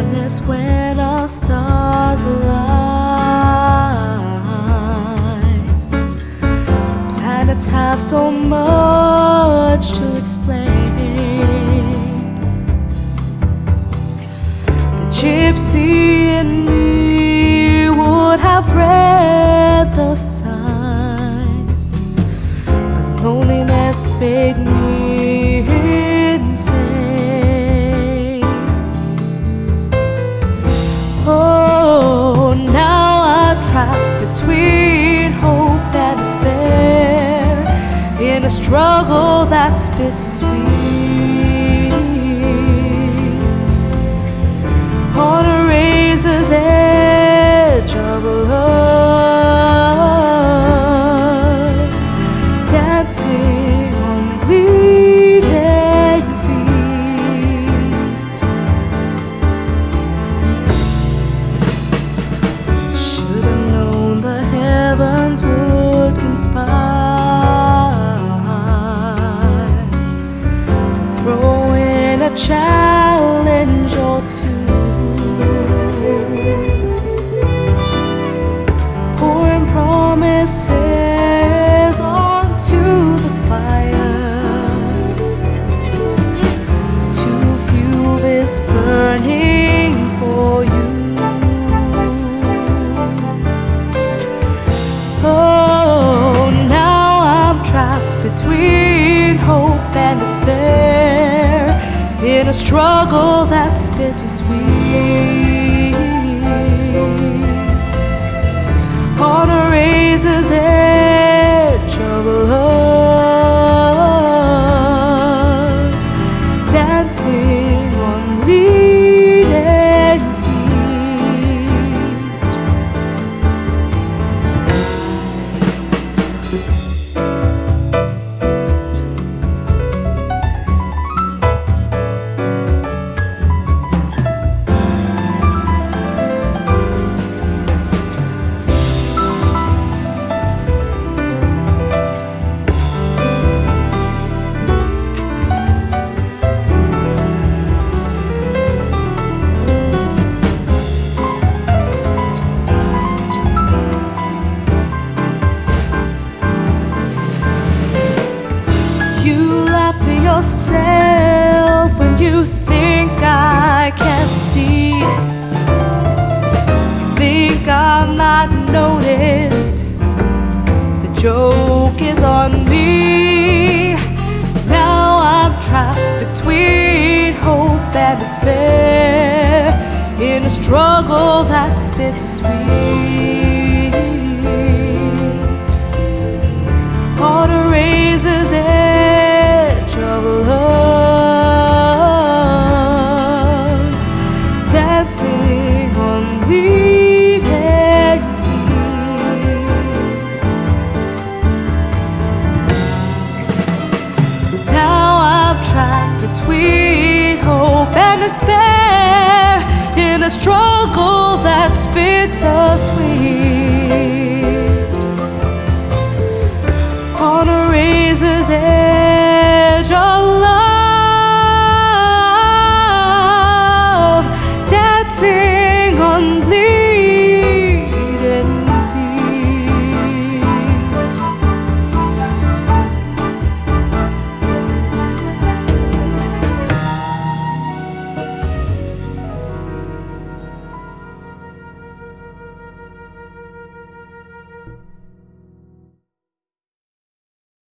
Darkness when our stars align. Planets have so much to explain. The gypsy in me would have read the signs, but loneliness made me insane. Oh, now I'm trapped between hope and despair, in a struggle that's bittersweet, on a razor's edge of love, dancing on bleeding feet. Should have known the heavens would conspire to throw in a challenge or two. Pouring promises onto the fire to fuel this burning for you. Oh, now I'm trapped between hope and despair, in a struggle that's bittersweet, on a razor's edge of love, dancing on bleeding feet. You laugh to yourself when you think I can't see. Think I'm not noticed. The joke is on me. Now I'm trapped between hope and despair, in a struggle that's bittersweet, on a razor's edge of love, dancing on bleeding feet. Now I'm trapped between hope and despair, in a struggle that's bittersweet.